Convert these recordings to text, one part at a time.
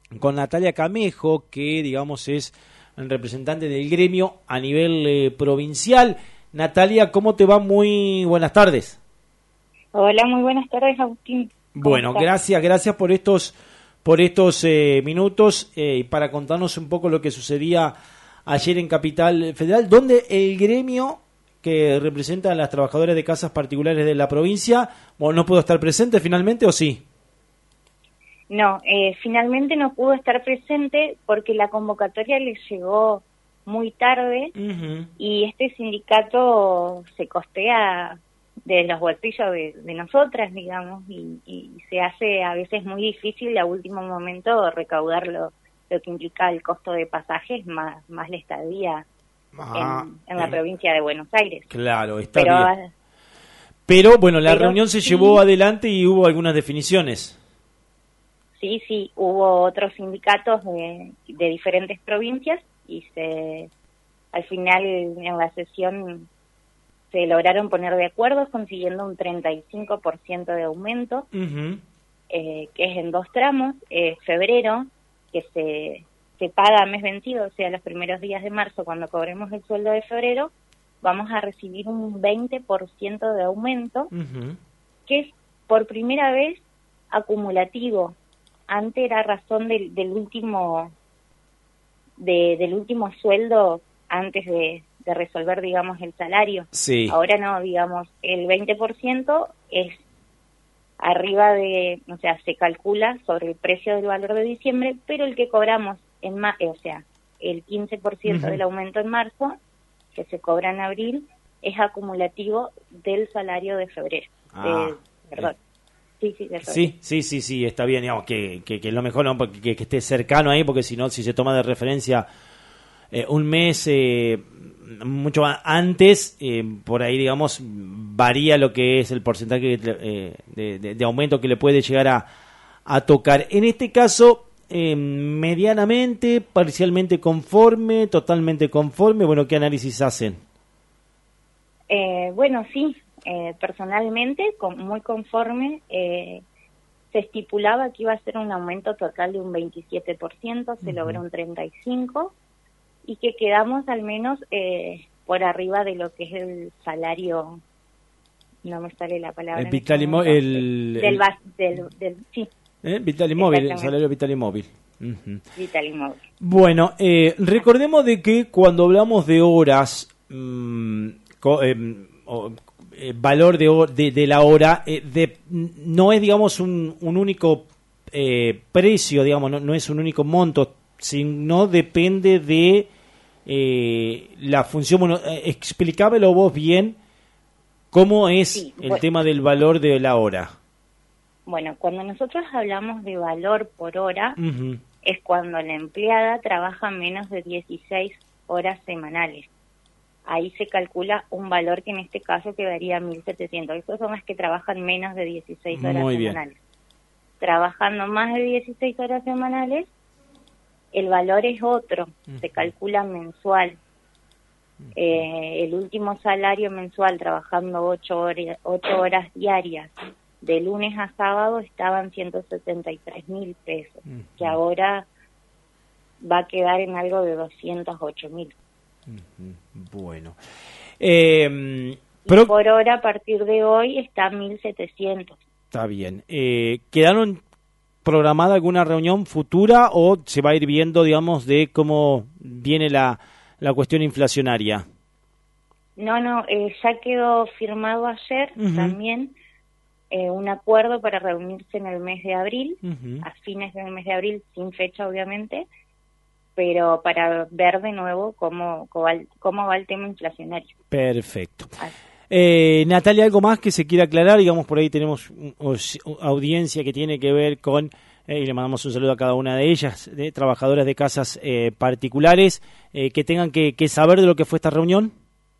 con Natalia Camejo, que digamos es el representante del gremio a nivel provincial. Natalia, ¿cómo te va? Muy buenas tardes. Hola, muy buenas tardes, Agustín. Bueno, gracias por estos minutos para contarnos un poco lo que sucedía ayer en Capital Federal, donde el gremio que representa a las trabajadoras de casas particulares de la provincia, ¿no pudo estar presente finalmente o sí? No, finalmente no pudo estar presente porque la convocatoria le llegó muy tarde y este sindicato se costea de los bolsillos de nosotras, digamos, y se hace a veces muy difícil a último momento recaudar lo que implica el costo de pasajes más la estadía en la provincia de Buenos Aires. Claro, está bien. Pero bueno, la reunión se llevó adelante y hubo algunas definiciones. Sí, hubo otros sindicatos de diferentes provincias y al final en la sesión se lograron poner de acuerdo consiguiendo un 35% de aumento, que es en 2 tramos. Febrero, que se paga a mes vencido, o sea, los primeros días de marzo, cuando cobremos el sueldo de febrero, vamos a recibir un 20% de aumento, que es por primera vez acumulativo. Antes era razón del último sueldo antes de resolver, digamos, el salario. Sí. Ahora no, digamos, el 20% es arriba o sea, se calcula sobre el precio del valor de diciembre, pero el que cobramos o sea, el 15% del aumento en marzo, que se cobra en abril, es acumulativo del salario de febrero. Perdón. Sí, está bien, digamos, que lo mejor, ¿no? Porque que esté cercano ahí, porque si no, si se toma de referencia un mes mucho antes, por ahí, digamos, varía lo que es el porcentaje de aumento que le puede llegar a tocar. En este caso, medianamente, parcialmente conforme, totalmente conforme, bueno, ¿qué análisis hacen? Bueno, sí. Personalmente, muy conforme, se estipulaba que iba a ser un aumento total de un 27%, se logró un 35%, y que quedamos al menos por arriba de lo que es el salario, no me sale la palabra. El Vital Móvil. Sí. Vital Móvil, el salario Vital Móvil. Vital Móvil. Bueno, recordemos de que cuando hablamos de horas, valor de la hora no es, digamos, un único precio, digamos, no es un único monto, sino depende de la función. Bueno, explicámelo vos bien cómo es el tema del valor de la hora. Bueno, cuando nosotros hablamos de valor por hora, es cuando la empleada trabaja menos de 16 horas semanales. Ahí se calcula un valor que en este caso quedaría 1.700. Esos son las que trabajan menos de 16 horas semanales. Trabajando más de 16 horas semanales, el valor es otro, se calcula mensual. El último salario mensual, trabajando 8 horas diarias, de lunes a sábado, estaban 173.000 pesos, que ahora va a quedar en algo de 208.000. Bueno. Por hora, a partir de hoy, está 1.700. Está bien. ¿Quedaron programada alguna reunión futura o se va a ir viendo, digamos, de cómo viene la cuestión inflacionaria? No, ya quedó firmado ayer también un acuerdo para reunirse en el mes de abril, a fines del mes de abril, sin fecha obviamente, pero para ver de nuevo cómo va el tema inflacionario. Perfecto. Natalia, ¿algo más que se quiera aclarar? Digamos, por ahí tenemos audiencia que tiene que ver con, y le mandamos un saludo a cada una de ellas, de trabajadoras de casas particulares, que tengan que saber de lo que fue esta reunión.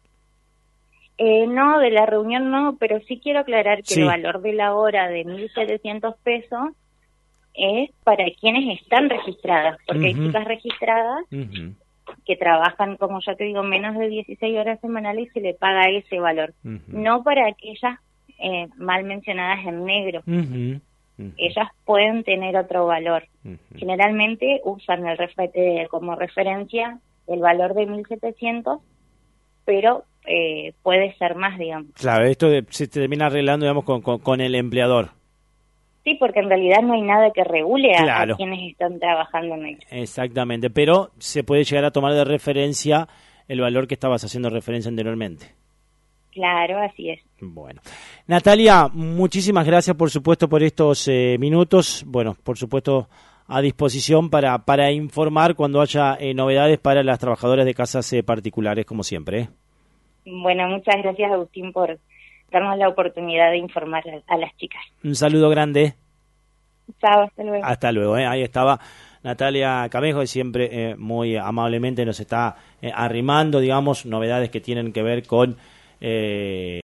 No, de la reunión no, pero sí quiero aclarar que el valor de la hora de 1.700 pesos es para quienes están registradas, porque hay chicas registradas que trabajan, como ya te digo, menos de 16 horas semanales y se le paga ese valor. No para aquellas mal mencionadas en negro. ellas pueden tener otro valor. Generalmente usan como referencia el valor de 1.700, pero puede ser más, digamos. Claro, esto se termina arreglando, digamos, con el empleador. Sí, porque en realidad no hay nada que regule Claro. a quienes están trabajando en ello. Exactamente, pero se puede llegar a tomar de referencia el valor que estabas haciendo referencia anteriormente. Claro, así es. Bueno, Natalia, muchísimas gracias, por supuesto, por estos minutos. Bueno, por supuesto, a disposición para informar cuando haya novedades para las trabajadoras de casas particulares, como siempre. Bueno, muchas gracias, Agustín, por darnos la oportunidad de informar a las chicas. Un saludo grande. Chao, hasta luego. Hasta luego. Ahí estaba Natalia Camejo, que siempre muy amablemente nos está arrimando, digamos, novedades que tienen que ver con